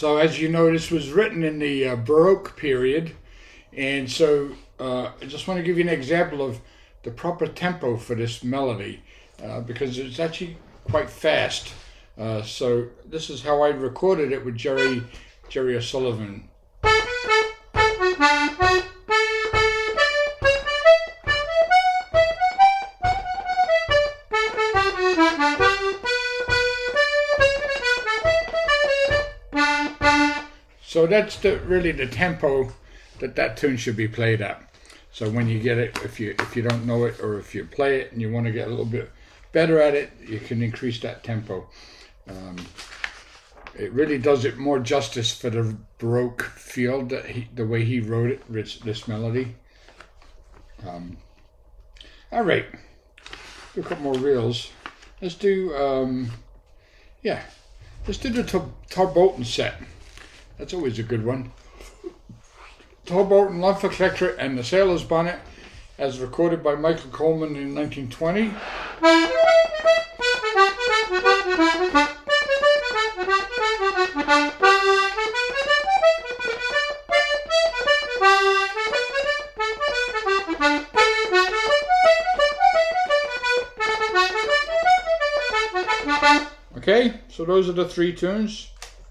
So as you know, this was written in the Baroque period, and so I just want to give you an example of the proper tempo for this melody, because it's actually quite fast. So this is how I recorded it with Jerry O'Sullivan. So that's really the tempo that tune should be played at. So when you get it, if you don't know it, or if you play it and you want to get a little bit better at it, you can increase that tempo. It really does it more justice for the Baroque feel, the way he wrote it, this melody. All right, do a couple more reels. Let's do let's do the Tarbolton set. That's always a good one. Tarbolton, Love for Collectorate and the Sailor's Bonnet, as recorded by Michael Coleman in 1920. Okay, so those are the three tunes.